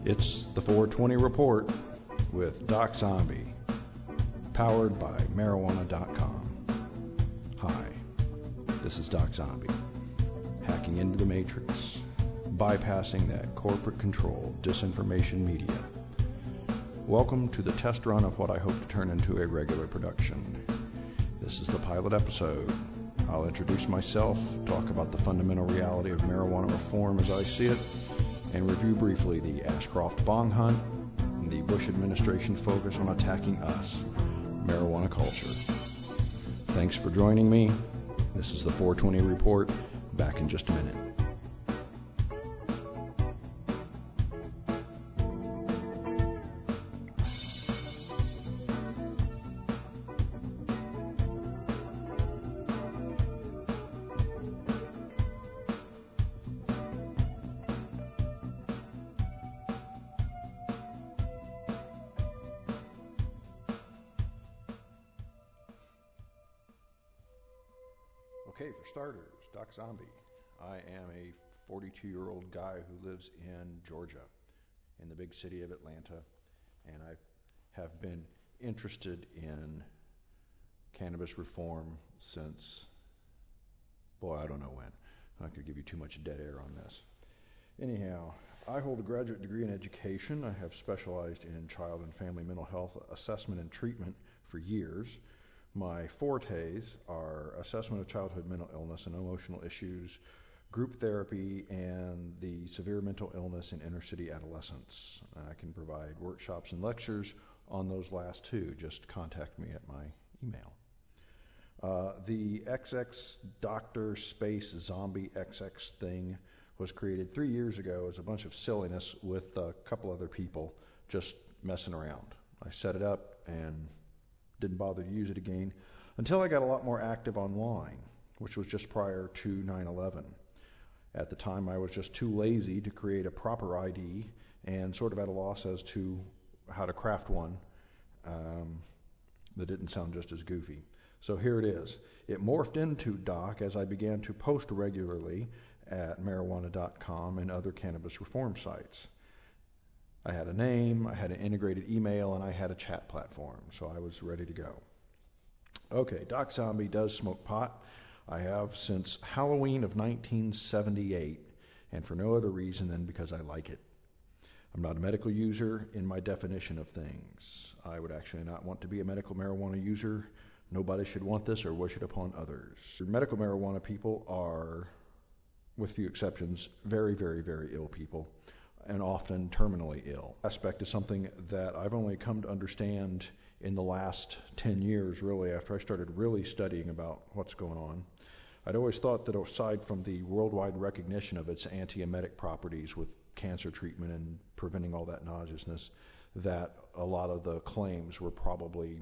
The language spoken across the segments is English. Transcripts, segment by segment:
It's the 420 Report with Doc Zombie, powered by Marijuana.com. Hi, this is Doc Zombie, hacking into the Matrix, bypassing that corporate-controlled disinformation media. Welcome to the test run of what I hope to turn into a regular production. This is the pilot episode. I'll introduce myself, talk about the fundamental reality of marijuana reform as I see it, and review briefly the Ashcroft bong hunt and the Bush administration's focus on attacking us, marijuana culture. Thanks for joining me. This is the 420 Report. Back in just a minute. Okay, for starters, Doc Zombie. I am a 42-year-old guy who lives in Georgia, in the big city of Atlanta, and I have been interested in cannabis reform since, I don't know when. I'm not going to give you too much dead air on this. Anyhow, I hold a graduate degree in education. I have specialized in child and family mental health assessment and treatment for years. My fortes are assessment of childhood mental illness and emotional issues, group therapy, and the severe mental illness in inner city adolescents. I can provide workshops and lectures on those last two. Just contact me at my email. The XX Doctor Space Zombie XX thing was created 3 years ago as a bunch of silliness with a couple other people just messing around. I set it up and didn't bother to use it again until I got a lot more active online, which was just prior to 9/11. At the time, I was just too lazy to create a proper ID and sort of at a loss as to how to craft one that didn't sound just as goofy. So here it is. It morphed into Doc as I began to post regularly at Marijuana.com and other cannabis reform sites. I had a name, I had an integrated email, and I had a chat platform, so I was ready to go. Okay, Doc Zombie does smoke pot. I have since Halloween of 1978, and for no other reason than because I like it. I'm not a medical user in my definition of things. I would actually not want to be a medical marijuana user. Nobody should want this or wish it upon others. Medical marijuana people are, with few exceptions, very, very, very ill people, and often terminally ill. Aspect is something that I've only come to understand in the last 10 years, really, after I started really studying about what's going on. I'd always thought that aside from the worldwide recognition of its antiemetic properties with cancer treatment and preventing all that nauseousness, that a lot of the claims were probably,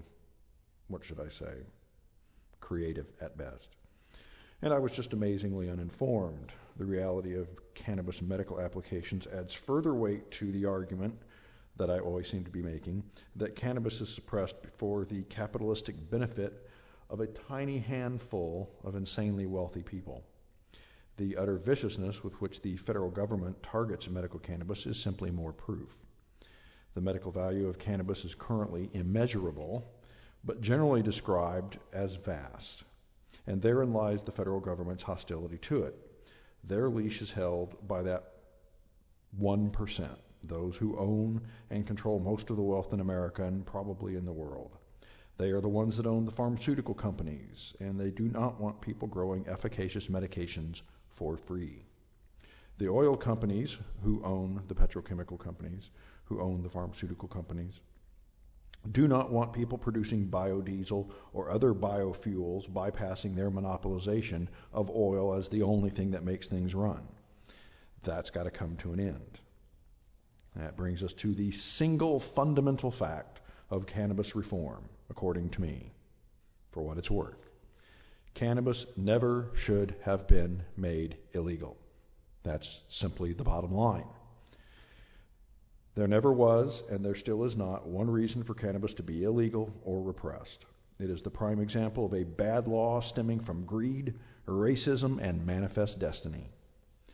creative at best. And I was just amazingly uninformed. The reality of cannabis medical applications adds further weight to the argument that I always seem to be making that cannabis is suppressed for the capitalistic benefit of a tiny handful of insanely wealthy people. The utter viciousness with which the federal government targets medical cannabis is simply more proof. The medical value of cannabis is currently immeasurable, but generally described as vast. And therein lies the federal government's hostility to it. Their leash is held by that 1%, those who own and control most of the wealth in America and probably in the world. They are the ones that own the pharmaceutical companies, and they do not want people growing efficacious medications for free. The oil companies who own the petrochemical companies, who own the pharmaceutical companies, do not want people producing biodiesel or other biofuels bypassing their monopolization of oil as the only thing that makes things run. That's got to come to an end. That brings us to the single fundamental fact of cannabis reform, according to me, for what it's worth. Cannabis never should have been made illegal. That's simply the bottom line. There never was, and there still is not, one reason for cannabis to be illegal or repressed. It is the prime example of a bad law stemming from greed, racism, and manifest destiny.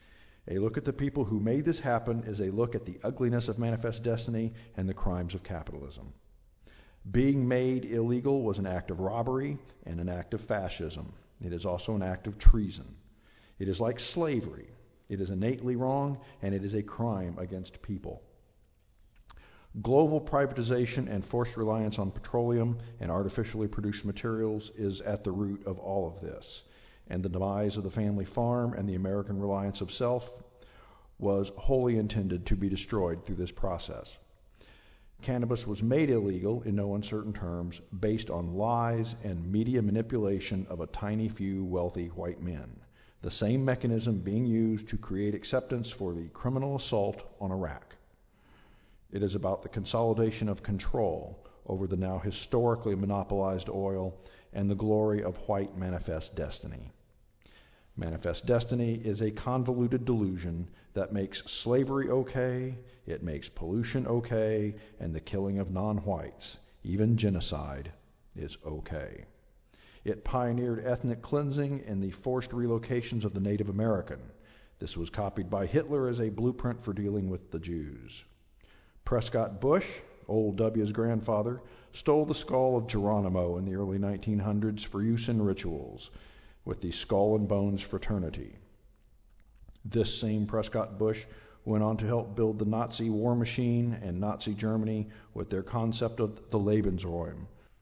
A look at the people who made this happen is a look at the ugliness of Manifest Destiny and the crimes of capitalism. Being made illegal was an act of robbery and an act of fascism. It is also an act of treason. It is like slavery. It is innately wrong, and it is a crime against people. Global privatization and forced reliance on petroleum and artificially produced materials is at the root of all of this. And the demise of the family farm and the American reliance of self was wholly intended to be destroyed through this process. Cannabis was made illegal in no uncertain terms based on lies and media manipulation of a tiny few wealthy white men. The same mechanism being used to create acceptance for the criminal assault on Iraq. It is about the consolidation of control over the now historically monopolized oil and the glory of white manifest destiny. Manifest destiny is a convoluted delusion that makes slavery okay, it makes pollution okay, and the killing of non-whites, even genocide, is okay. It pioneered ethnic cleansing and the forced relocations of the Native American. This was copied by Hitler as a blueprint for dealing with the Jews. Prescott Bush, Old W's grandfather, stole the skull of Geronimo in the early 1900s for use in rituals with the Skull and Bones Fraternity. This same Prescott Bush went on to help build the Nazi war machine and Nazi Germany with their concept of the Lebensräume.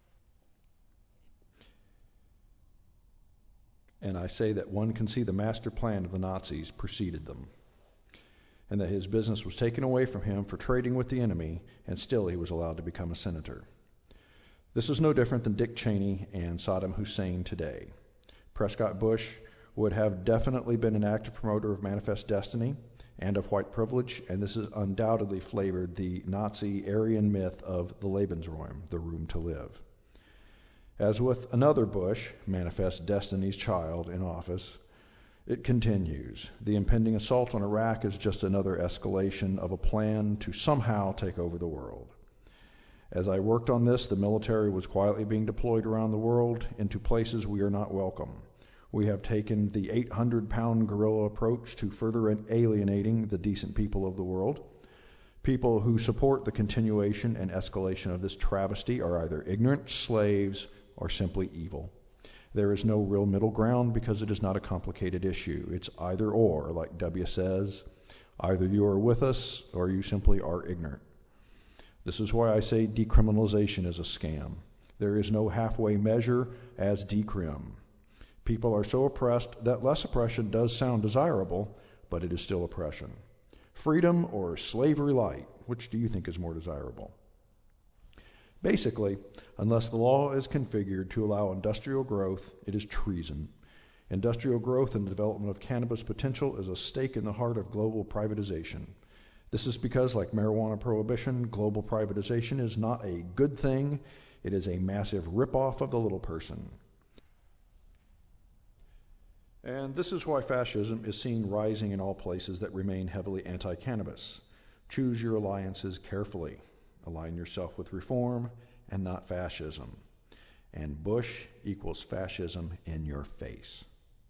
And I say that one can see the master plan of the Nazis preceded them, and that his business was taken away from him for trading with the enemy, and still he was allowed to become a senator. This is no different than Dick Cheney and Saddam Hussein today. Prescott Bush would have definitely been an active promoter of Manifest Destiny and of white privilege, and this has undoubtedly flavored the Nazi Aryan myth of the Lebensräume, the room to live. As with another Bush, Manifest Destiny's child, in office, it continues. The impending assault on Iraq is just another escalation of a plan to somehow take over the world. As I worked on this, the military was quietly being deployed around the world into places we are not welcome. We have taken the 800-pound gorilla approach to further alienating the decent people of the world. People who support the continuation and escalation of this travesty are either ignorant slaves or simply evil. There is no real middle ground because it is not a complicated issue. It's either or, like W says. Either you are with us or you simply are ignorant. This is why I say decriminalization is a scam. There is no halfway measure as decrim. People are so oppressed that less oppression does sound desirable, but it is still oppression. Freedom or slavery light, which do you think is more desirable? Basically, unless the law is configured to allow industrial growth, it is treason. Industrial growth and the development of cannabis potential is a stake in the heart of global privatization. This is because, like marijuana prohibition, global privatization is not a good thing. It is a massive ripoff of the little person. And this is why fascism is seen rising in all places that remain heavily anti-cannabis. Choose your alliances carefully. Align yourself with reform and not fascism. And Bush equals fascism in your face.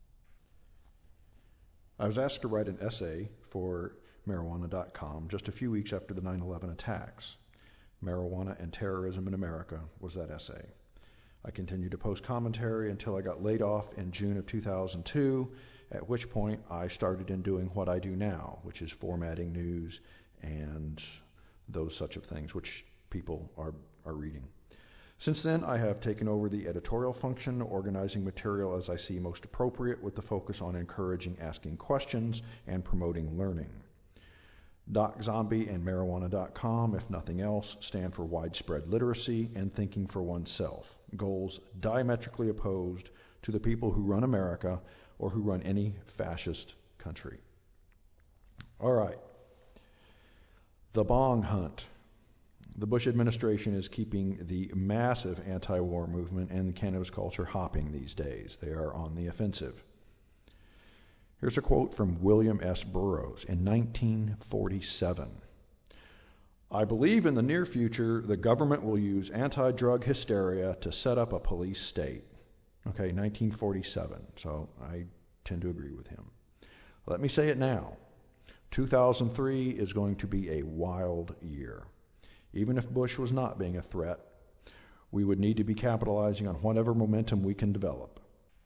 I was asked to write an essay for marijuana.com just a few weeks after the 9/11 attacks. Marijuana and Terrorism in America was that essay. I continued to post commentary until I got laid off in June of 2002, at which point I started in doing what I do now, which is formatting news and those such of things which people are reading. Since then, I have taken over the editorial function, organizing material as I see most appropriate, with the focus on encouraging asking questions and promoting learning. Doc Zombie and marijuana.com, if nothing else, stand for widespread literacy and thinking for oneself, goals diametrically opposed to the people who run America or who run any fascist country. All right. The bong hunt. The Bush administration is keeping the massive anti-war movement and the cannabis culture hopping these days. They are on the offensive. Here's a quote from William S. Burroughs in 1947. I believe in the near future the government will use anti-drug hysteria to set up a police state. Okay, 1947. So I tend to agree with him. Let me say it now. 2003 is going to be a wild year. Even if Bush was not being a threat, we would need to be capitalizing on whatever momentum we can develop.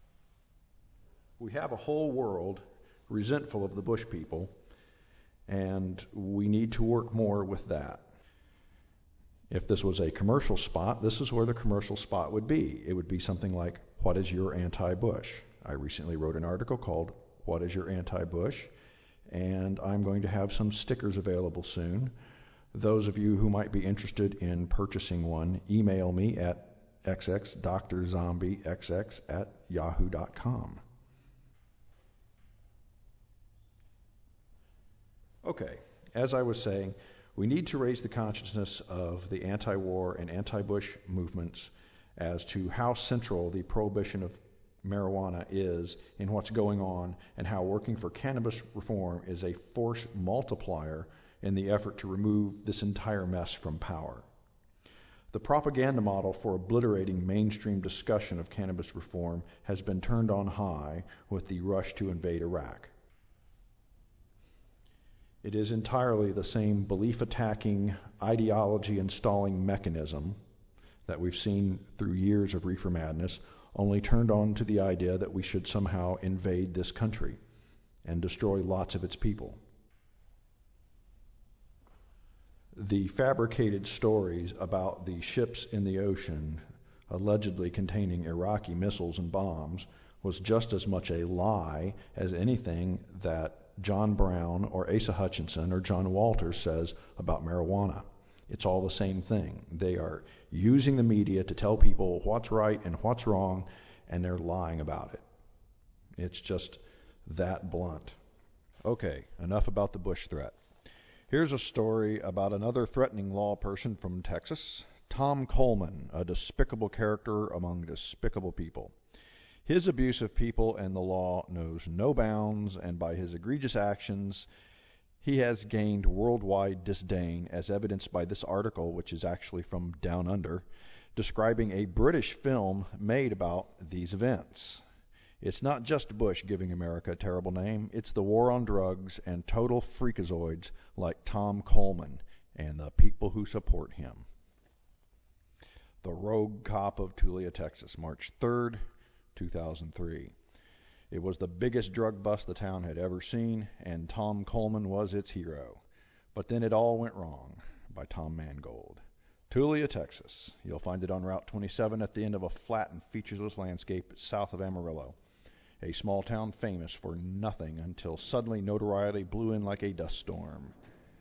We have a whole world resentful of the Bush people, and we need to work more with that. If this was a commercial spot, this is where the commercial spot would be. It would be something like, "What is your anti-Bush?" I recently wrote an article called, "What is your anti-Bush?" And I'm going to have some stickers available soon. Those of you who might be interested in purchasing one, email me at xxdrzombiexx@yahoo.com. Okay, as I was saying, we need to raise the consciousness of the anti-war and anti-Bush movements as to how central the prohibition of marijuana is in what's going on, and how working for cannabis reform is a force multiplier in the effort to remove this entire mess from power. The propaganda model for obliterating mainstream discussion of cannabis reform has been turned on high with the rush to invade Iraq. It is entirely the same belief-attacking, ideology-installing mechanism that we've seen through years of reefer madness, only turned on to the idea that we should somehow invade this country and destroy lots of its people. The fabricated stories about the ships in the ocean allegedly containing Iraqi missiles and bombs was just as much a lie as anything that John Brown or Asa Hutchinson or John Walters says about marijuana. It's all the same thing. They are using the media to tell people what's right and what's wrong, and they're lying about it. It's just that blunt. Okay, enough about the Bush threat. Here's a story about another threatening law person from Texas, Tom Coleman, a despicable character among despicable people. His abuse of people and the law knows no bounds, and by his egregious actions, he has gained worldwide disdain, as evidenced by this article, which is actually from Down Under, describing a British film made about these events. It's not just Bush giving America a terrible name, it's the war on drugs and total freakazoids like Tom Coleman and the people who support him. The Rogue Cop of Tulia, Texas, March 3rd, 2003. It was the biggest drug bust the town had ever seen, and Tom Coleman was its hero. But then it all went wrong, by Tom Mangold. Tulia, Texas. You'll find it on Route 27 at the end of a flat and featureless landscape south of Amarillo. A small town famous for nothing until suddenly notoriety blew in like a dust storm.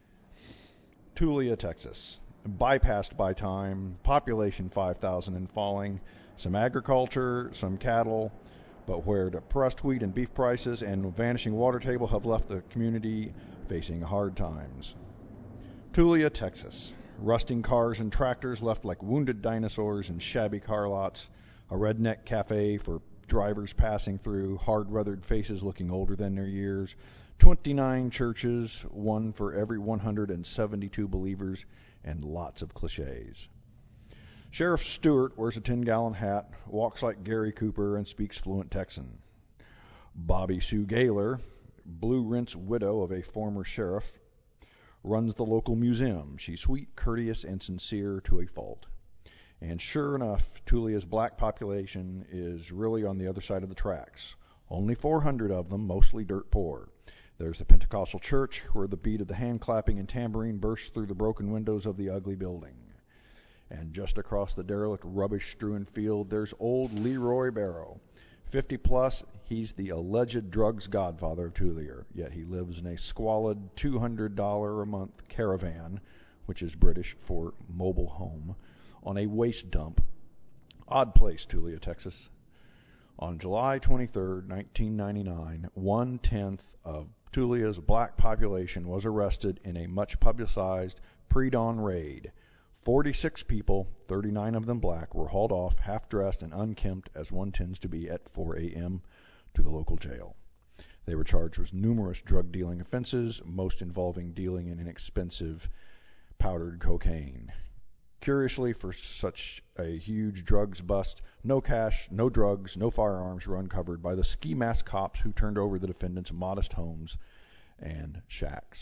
Tulia, Texas. Bypassed by time, population 5,000 and falling, some agriculture, some cattle, but where depressed wheat and beef prices and vanishing water table have left the community facing hard times. Tulia, Texas. Rusting cars and tractors left like wounded dinosaurs in shabby car lots, a redneck cafe for drivers passing through, hard-weathered faces looking older than their years, 29 churches, one for every 172 believers, and lots of cliches. Sheriff Stewart wears a 10-gallon hat, walks like Gary Cooper, and speaks fluent Texan. Bobby Sue Gaylor, blue rinse widow of a former sheriff, runs the local museum. She's sweet, courteous, and sincere to a fault. And sure enough, Tulia's black population is really on the other side of the tracks. Only 400 of them, mostly dirt poor. There's the Pentecostal church, where the beat of the hand clapping and tambourine bursts through the broken windows of the ugly building. And just across the derelict, rubbish-strewn field, there's old Leroy Barrow. 50 plus, he's the alleged drugs godfather of Tulia, yet he lives in a squalid $200 a month caravan, which is British for mobile home, on a waste dump. Odd place, Tulia, Texas. On July 23, 1999, 1/10 of Tulia's black population was arrested in a much-publicized pre-dawn raid. 46 people, 39 of them black, were hauled off, half-dressed and unkempt, as one tends to be at 4 a.m., to the local jail. They were charged with numerous drug-dealing offenses, most involving dealing in inexpensive powdered cocaine. Curiously, for such a huge drugs bust, no cash, no drugs, no firearms were uncovered by the ski mask cops who turned over the defendants' modest homes and shacks.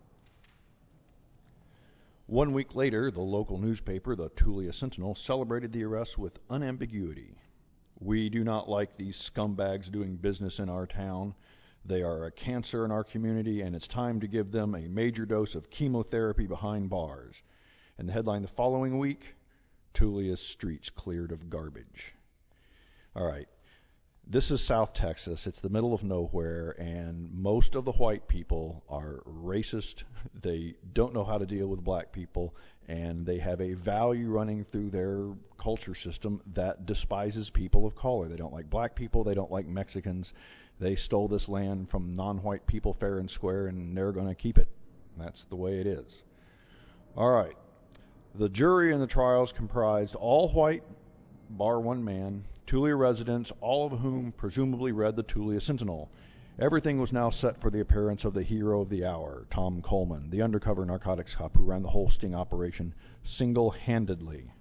1 week later, the local newspaper, the Tulia Sentinel, celebrated the arrest with unambiguity. "We do not like these scumbags doing business in our town. They are a cancer in our community, and it's time to give them a major dose of chemotherapy behind bars." And the headline the following week, "Tulia's streets cleared of garbage." All right. This is South Texas. It's the middle of nowhere, and most of the white people are racist. They don't know how to deal with black people, and they have a value running through their culture system that despises people of color. They don't like black people. They don't like Mexicans. They stole this land from non-white people fair and square, and they're going to keep it. That's the way it is. All right. The jury in the trials comprised all white, bar one man, Tulia residents, all of whom presumably read the Tulia Sentinel. Everything was now set for the appearance of the hero of the hour, Tom Coleman, the undercover narcotics cop who ran the whole sting operation single-handedly.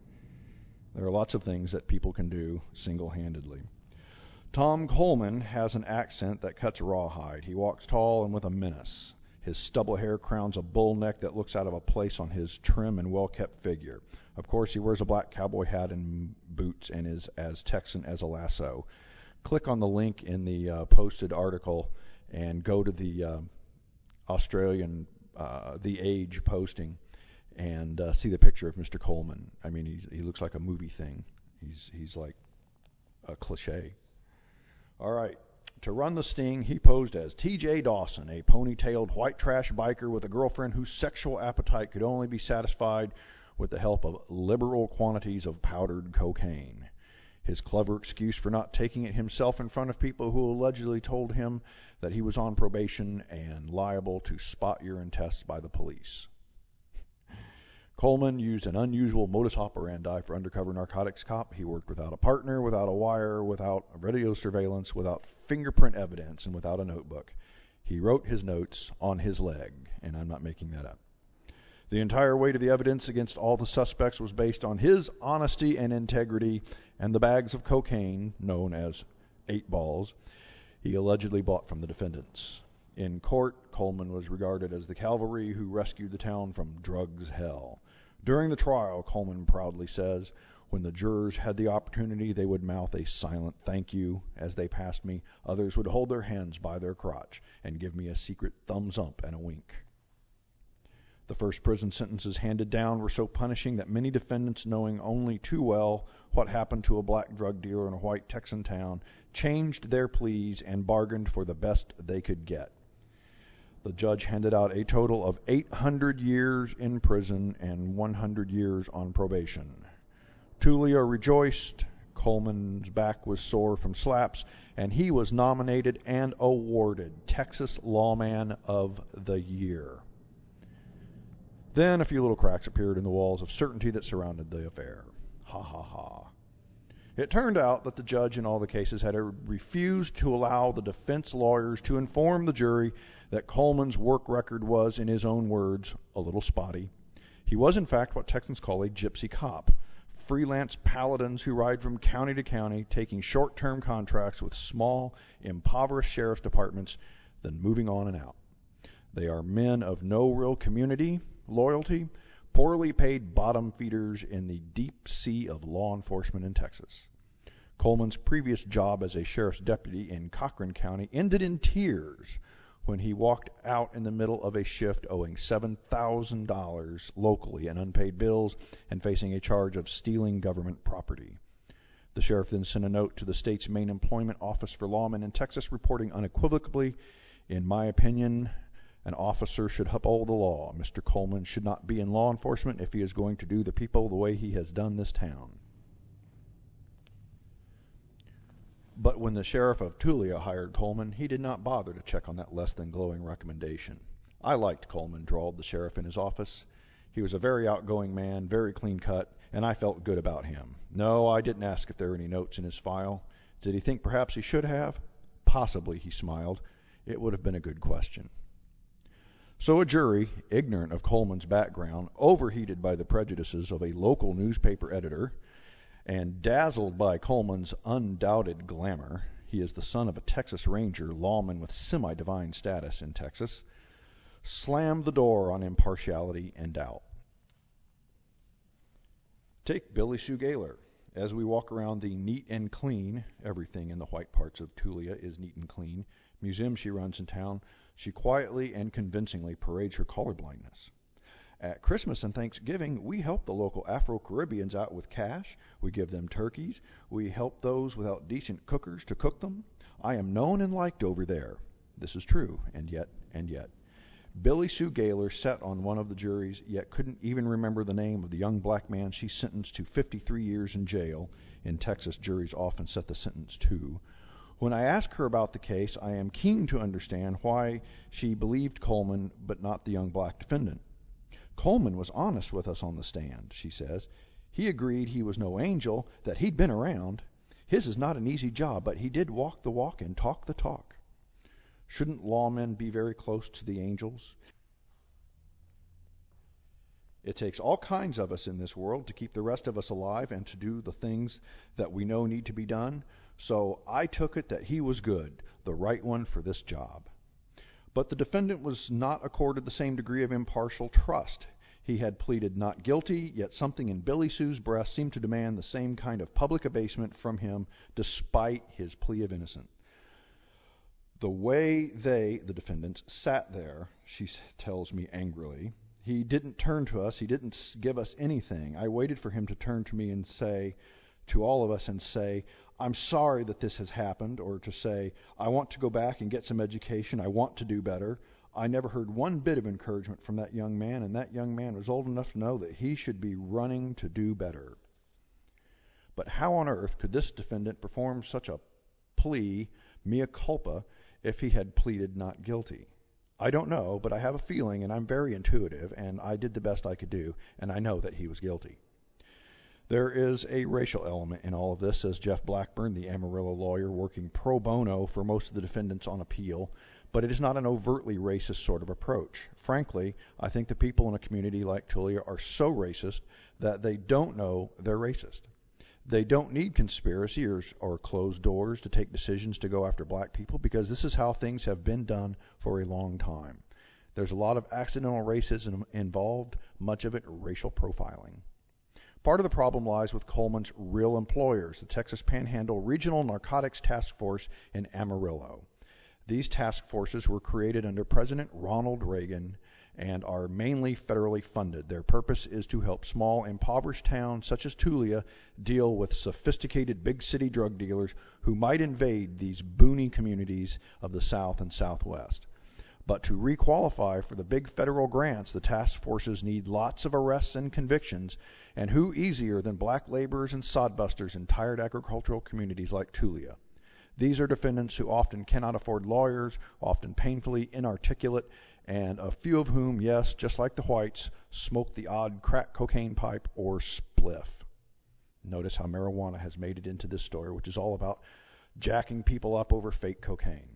There are lots of things that people can do single-handedly. Tom Coleman has an accent that cuts rawhide. He walks tall and with a menace. His stubble hair crowns a bull neck that looks out of a place on his trim and well-kept figure. Of course, he wears a black cowboy hat and boots and is as Texan as a lasso. Click on the link in the posted article and go to the Australian The Age posting and see the picture of Mr. Coleman. I mean, he looks like a movie thing. He's like a cliche. All right. To run the sting, he posed as T.J. Dawson, a ponytailed white trash biker with a girlfriend whose sexual appetite could only be satisfied with the help of liberal quantities of powdered cocaine. His clever excuse for not taking it himself in front of people who allegedly told him that he was on probation and liable to spot urine tests by the police. Coleman used an unusual modus operandi for undercover narcotics cop. He worked without a partner, without a wire, without radio surveillance, without fingerprint evidence, and without a notebook. He wrote his notes on his leg, and I'm not making that up. The entire weight of the evidence against all the suspects was based on his honesty and integrity and the bags of cocaine, known as 8 balls, he allegedly bought from the defendants. In court, Coleman was regarded as the cavalry who rescued the town from drugs hell. During the trial, Coleman proudly says, when the jurors had the opportunity, they would mouth a silent thank you as they passed me. Others would hold their hands by their crotch and give me a secret thumbs up and a wink. The first prison sentences handed down were so punishing that many defendants, knowing only too well what happened to a black drug dealer in a white Texan town, changed their pleas and bargained for the best they could get. The judge handed out a total of 800 years in prison and 100 years on probation. Tulia rejoiced. Coleman's back was sore from slaps, and he was nominated and awarded Texas Lawman of the Year. Then a few little cracks appeared in the walls of certainty that surrounded the affair. Ha ha ha. It turned out that the judge in all the cases had refused to allow the defense lawyers to inform the jury that Coleman's work record was, in his own words, a little spotty. He was, in fact, what Texans call a gypsy cop. Freelance paladins who ride from county to county, taking short-term contracts with small, impoverished sheriff's departments, then moving on and out. They are men of no real community loyalty, poorly paid bottom feeders in the deep sea of law enforcement in Texas. Coleman's previous job as a sheriff's deputy in Cochran County ended in tears when he walked out in the middle of a shift owing $7,000 locally in unpaid bills and facing a charge of stealing government property. The sheriff then sent a note to the state's main employment office for lawmen in Texas reporting unequivocally, in my opinion, an officer should uphold the law. Mr. Coleman should not be in law enforcement if he is going to do the people the way he has done this town. But when the sheriff of Tulia hired Coleman, he did not bother to check on that less than glowing recommendation. I liked Coleman, drawled the sheriff in his office. He was a very outgoing man, very clean-cut, and I felt good about him. No, I didn't ask if there were any notes in his file. Did he think perhaps he should have? Possibly, he smiled. It would have been a good question. So a jury, ignorant of Coleman's background, overheated by the prejudices of a local newspaper editor, and dazzled by Coleman's undoubted glamour, he is the son of a Texas Ranger, lawman with semi-divine status in Texas, slammed the door on impartiality and doubt. Take Billy Sue Gaylor. As we walk around the neat and clean, everything in the white parts of Tulia is neat and clean, museum she runs in town, she quietly and convincingly parades her colorblindness. At Christmas and Thanksgiving, we help the local Afro-Caribbeans out with cash. We give them turkeys. We help those without decent cookers to cook them. I am known and liked over there. This is true, and yet. Billy Sue Gaylor sat on one of the juries, yet couldn't even remember the name of the young black man she sentenced to 53 years in jail. In Texas, juries often set the sentence to. When I ask her about the case, I am keen to understand why she believed Coleman but not the young black defendant. Coleman was honest with us on the stand, she says. He agreed he was no angel, that he'd been around. His is not an easy job, but he did walk the walk and talk the talk. Shouldn't lawmen be very close to the angels? It takes all kinds of us in this world to keep the rest of us alive and to do the things that we know need to be done. So I took it that he was good, the right one for this job. But the defendant was not accorded the same degree of impartial trust. He had pleaded not guilty, yet something in Billy Sue's breast seemed to demand the same kind of public abasement from him despite his plea of innocence. The way the defendants, sat there, she tells me angrily, he didn't turn to us, he didn't give us anything. I waited for him to turn to me and say, to all of us, and say, I'm sorry that this has happened, or to say, I want to go back and get some education, I want to do better. I never heard one bit of encouragement from that young man, and that young man was old enough to know that he should be running to do better. But how on earth could this defendant perform such a plea, mea culpa, if he had pleaded not guilty? I don't know, but I have a feeling, and I'm very intuitive, and I did the best I could do, and I know that he was guilty. There is a racial element in all of this, says Jeff Blackburn, the Amarillo lawyer working pro bono for most of the defendants on appeal, but it is not an overtly racist sort of approach. Frankly, I think the people in a community like Tulia are so racist that they don't know they're racist. They don't need conspiracy or closed doors to take decisions to go after black people, because this is how things have been done for a long time. There's a lot of accidental racism involved, much of it racial profiling. Part of the problem lies with Coleman's real employers, the Texas Panhandle Regional Narcotics Task Force in Amarillo. These task forces were created under President Ronald Reagan and are mainly federally funded. Their purpose is to help small, impoverished towns such as Tulia deal with sophisticated big city drug dealers who might invade these boony communities of the South and Southwest. But to requalify for the big federal grants, the task forces need lots of arrests and convictions, and who easier than black laborers and sodbusters in tired agricultural communities like Tulia? These are defendants who often cannot afford lawyers, often painfully inarticulate, and a few of whom, yes, just like the whites, smoke the odd crack cocaine pipe or spliff. Notice how marijuana has made it into this story, which is all about jacking people up over fake cocaine.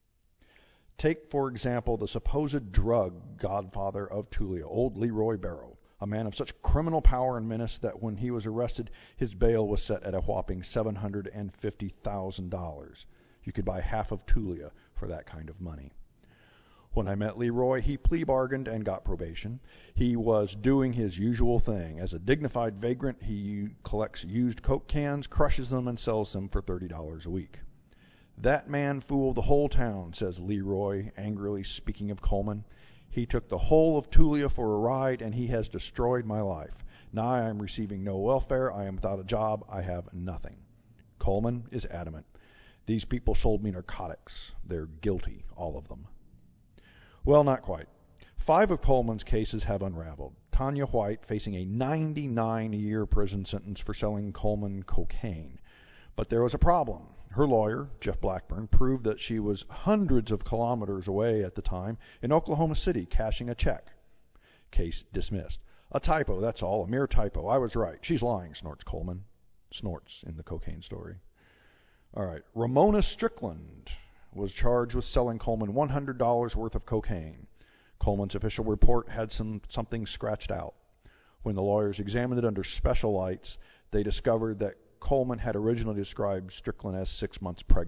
Take, for example, the supposed drug godfather of Tulia, old Leroy Barrow, a man of such criminal power and menace that when he was arrested, his bail was set at a whopping $750,000. You could buy half of Tulia for that kind of money. When I met Leroy, he plea bargained and got probation. He was doing his usual thing. As a dignified vagrant, he collects used Coke cans, crushes them, and sells them for $30 a week. That man fooled the whole town, says Leroy, angrily speaking of Coleman. He took the whole of Tulia for a ride, and he has destroyed my life. Now I am receiving no welfare. I am without a job. I have nothing. Coleman is adamant. These people sold me narcotics. They're guilty, all of them. Well, not quite. 5 of Coleman's cases have unraveled. Tanya White facing a 99-year prison sentence for selling Coleman cocaine. But there was a problem. Her lawyer, Jeff Blackburn, proved that she was hundreds of kilometers away at the time in Oklahoma City cashing a check. Case dismissed. A typo, that's all, a mere typo. I was right. She's lying, snorts Coleman. Snorts in the cocaine story. All right. Ramona Strickland was charged with selling Coleman $100 worth of cocaine. Coleman's official report had something scratched out. When the lawyers examined it under special lights, they discovered that Coleman had originally described Strickland as 6 months pregnant.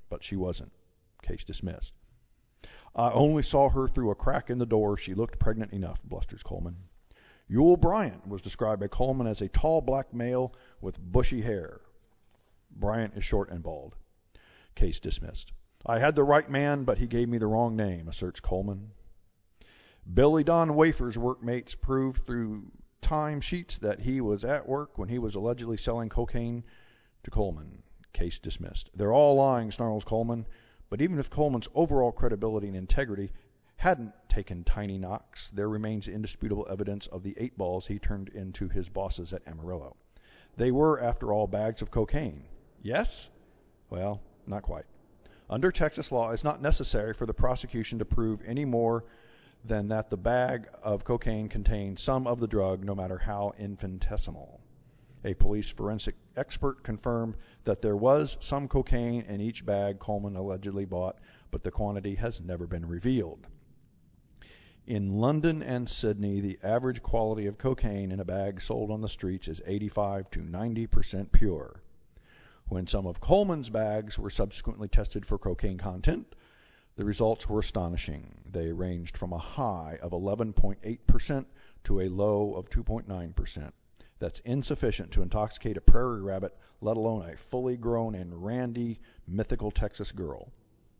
but she wasn't. Case dismissed. I only saw her through a crack in the door. She looked pregnant enough, blusters Coleman. Ewell Bryant was described by Coleman as a tall black male with bushy hair. Bryant is short and bald. Case dismissed. I had the right man, but he gave me the wrong name, asserts Coleman. Billy Don Wafer's workmates proved through time sheets that he was at work when he was allegedly selling cocaine to Coleman. Case dismissed. They're all lying, snarls Coleman. But even if Coleman's overall credibility and integrity hadn't taken tiny knocks, there remains indisputable evidence of the 8 balls he turned into his bosses at Amarillo. They were, after all, bags of cocaine. Yes? Well, not quite. Under Texas law, it's not necessary for the prosecution to prove any more than that the bag of cocaine contained some of the drug, no matter how infinitesimal. A police forensic expert confirmed that there was some cocaine in each bag Coleman allegedly bought, but the quantity has never been revealed. In London and Sydney, the average quality of cocaine in a bag sold on the streets is 85 to 90% pure. When some of Coleman's bags were subsequently tested for cocaine content, the results were astonishing. They ranged from a high of 11.8% to a low of 2.9%. That's insufficient to intoxicate a prairie rabbit, let alone a fully grown and randy, mythical Texas girl.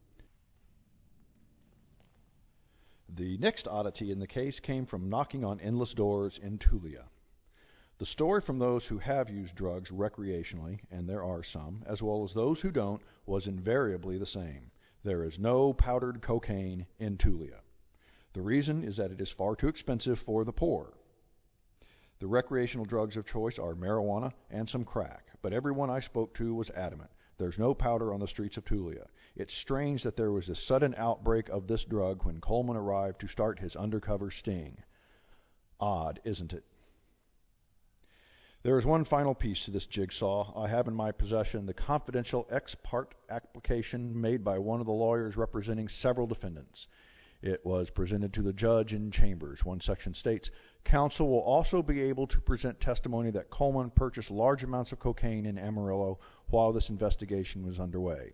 The next oddity in the case came from knocking on endless doors in Tulia. The story from those who have used drugs recreationally, and there are some, as well as those who don't, was invariably the same. There is no powdered cocaine in Tulia. The reason is that it is far too expensive for the poor. The recreational drugs of choice are marijuana and some crack, but everyone I spoke to was adamant. There's no powder on the streets of Tulia. It's strange that there was a sudden outbreak of this drug when Coleman arrived to start his undercover sting. Odd, isn't it? There is one final piece to this jigsaw. I have in my possession the confidential ex parte application made by one of the lawyers representing several defendants. It was presented to the judge in chambers. One section states, counsel will also be able to present testimony that Coleman purchased large amounts of cocaine in Amarillo while this investigation was underway.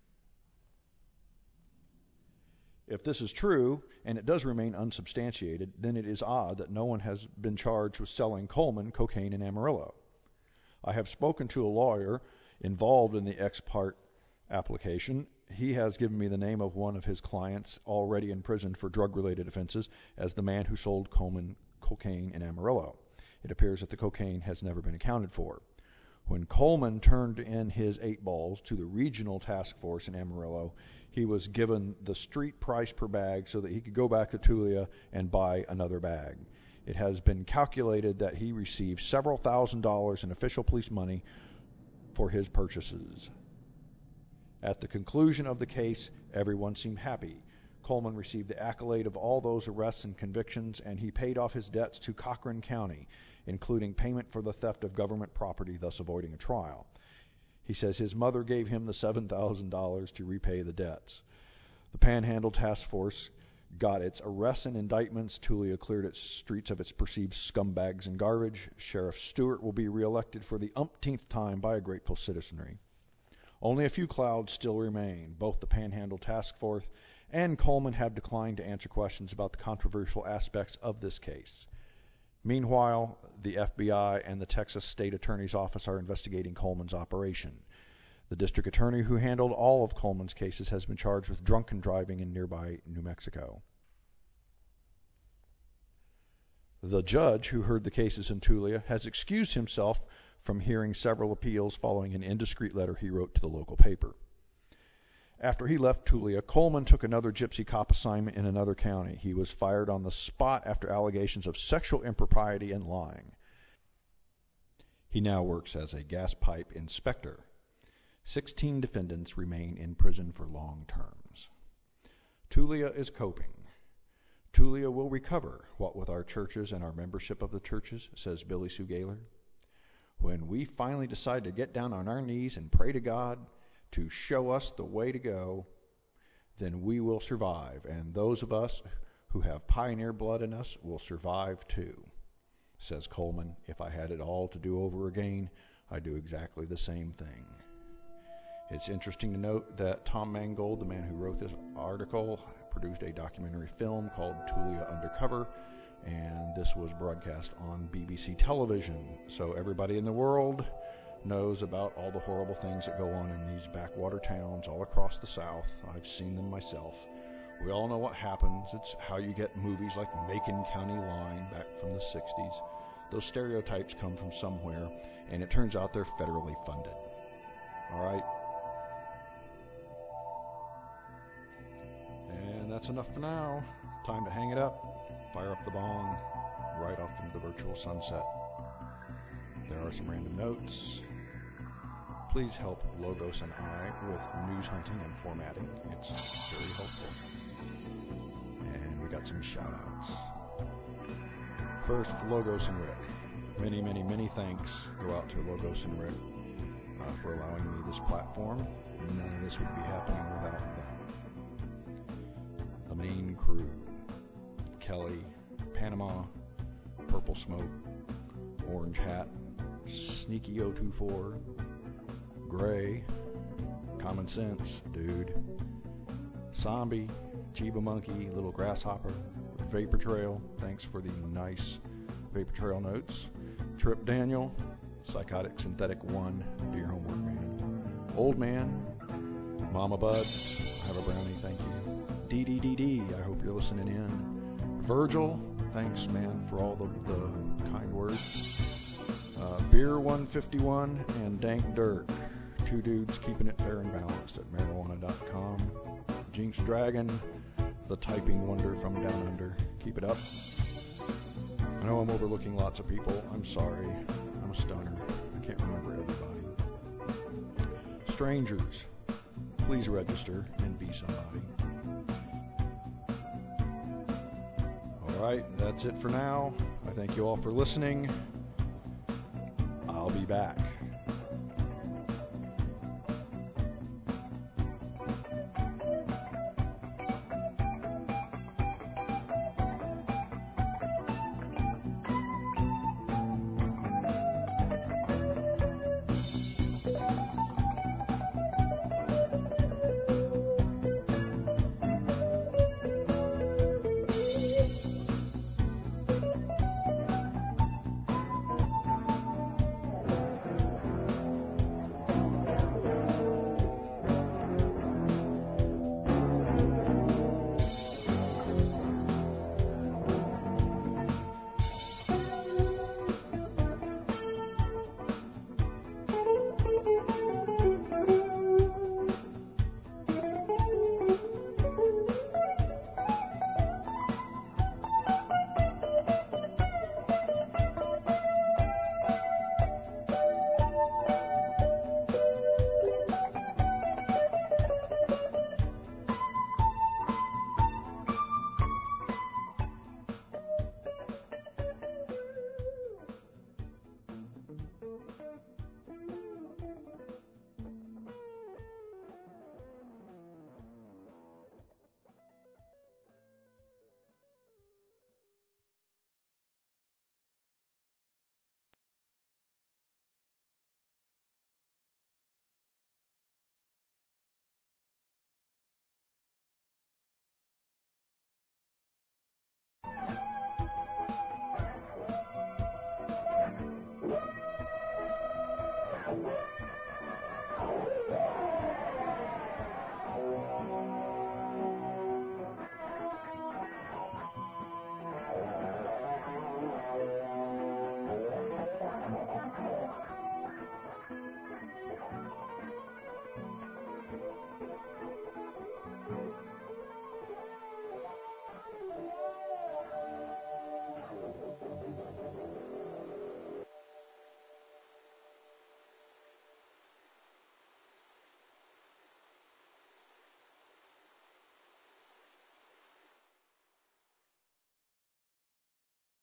If this is true, and it does remain unsubstantiated, then it is odd that no one has been charged with selling Coleman cocaine in Amarillo. I have spoken to a lawyer involved in the ex parte application. He has given me the name of one of his clients already in prison for drug-related offenses as the man who sold Coleman cocaine in Amarillo. It appears that the cocaine has never been accounted for. When Coleman turned in his 8 balls to the regional task force in Amarillo, he was given the street price per bag so that he could go back to Tulia and buy another bag. It has been calculated that he received several $1,000s in official police money for his purchases. At the conclusion of the case, everyone seemed happy. Coleman received the accolade of all those arrests and convictions, and he paid off his debts to Cochran County, including payment for the theft of government property, thus avoiding a trial. He says his mother gave him the $7,000 to repay the debts. The Panhandle Task Force got its arrests and indictments. Tulia cleared its streets of its perceived scumbags and garbage. Sheriff Stewart will be reelected for the umpteenth time by a grateful citizenry. Only a few clouds still remain. Both the Panhandle Task Force and Coleman have declined to answer questions about the controversial aspects of this case. Meanwhile, the FBI and the Texas State Attorney's Office are investigating Coleman's operation. The district attorney who handled all of Coleman's cases has been charged with drunken driving in nearby New Mexico. The judge who heard the cases in Tulia has excused himself from hearing several appeals following an indiscreet letter he wrote to the local paper. After he left Tulia, Coleman took another gypsy cop assignment in another county. He was fired on the spot after allegations of sexual impropriety and lying. He now works as a gas pipe inspector. 16 defendants remain in prison for long terms. Tulia is coping. Tulia will recover, what with our churches and our membership of the churches, says Billy Sue Gaylor. When we finally decide to get down on our knees and pray to God to show us the way to go, then we will survive, and those of us who have pioneer blood in us will survive too. Says Coleman, if I had it all to do over again, I'd do exactly the same thing. It's interesting to note that Tom Mangold, the man who wrote this article, produced a documentary film called Tulia Undercover, and this was broadcast on BBC television. So everybody in the world knows about all the horrible things that go on in these backwater towns all across the South. I've seen them myself. We all know what happens. It's how you get movies like Macon County Line back from the 60s. Those stereotypes come from somewhere, and it turns out they're federally funded. All right? And that's enough for now. Time to hang it up, fire up the bong, right off into the virtual sunset. There are some random notes. Please help Logos and I with news hunting and formatting. It's very helpful. And we got some shout-outs. First, Logos and Rick. Many, many, many thanks go out to Logos and Rick for allowing me this platform. None of this would be happening without them. The main crew: Kelly, Panama, Purple Smoke, Orange Hat, Sneaky 024, Gray, Common Sense, Dude, Zombie, Chiba Monkey, Little Grasshopper, Vapor Trail, thanks for the nice Vapor Trail notes, Trip Daniel, Psychotic Synthetic 1, do your homework, man, Old Man, Mama Buds, have a brownie, thank you, DDDD, I hope you're listening in, Virgil, thanks, man, for all the kind words, Beer 151, and Dank Dirk, two dudes keeping it fair and balanced at marijuana.com. Jinx Dragon, the typing wonder from down under, keep it up. I know I'm overlooking lots of people. I'm sorry. I'm a stoner. I can't remember everybody. Strangers, please register and be somebody. Alright, that's it for now. I thank you all for listening. I'll be back.